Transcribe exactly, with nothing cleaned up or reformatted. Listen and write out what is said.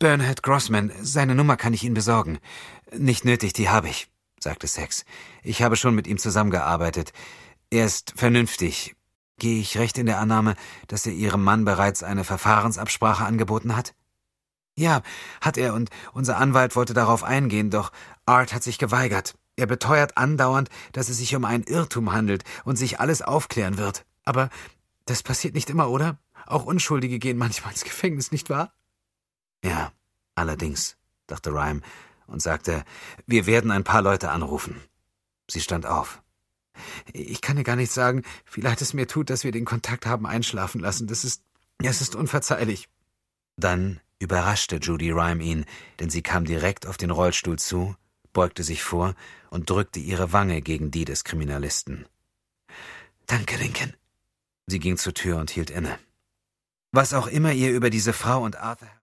Bernhard Grossman, seine Nummer kann ich Ihnen besorgen. Nicht nötig, die habe ich, sagte Sachs. Ich habe schon mit ihm zusammengearbeitet. Er ist vernünftig. Gehe ich recht in der Annahme, dass er Ihrem Mann bereits eine Verfahrensabsprache angeboten hat? Ja, hat er, und unser Anwalt wollte darauf eingehen, doch Art hat sich geweigert. Er beteuert andauernd, dass es sich um einen Irrtum handelt und sich alles aufklären wird. Aber das passiert nicht immer, oder? Auch Unschuldige gehen manchmal ins Gefängnis, nicht wahr? Ja, allerdings, dachte Ryme und sagte, wir werden ein paar Leute anrufen. Sie stand auf. Ich kann dir gar nicht sagen, wie leid es mir tut, dass wir den Kontakt haben einschlafen lassen. Das ist, es ist unverzeihlich. Dann überraschte Judy Ryme ihn, denn sie kam direkt auf den Rollstuhl zu, beugte sich vor und drückte ihre Wange gegen die des Kriminalisten. »Danke, Lincoln.« Sie ging zur Tür und hielt inne. Was auch immer ihr über diese Frau und Arthur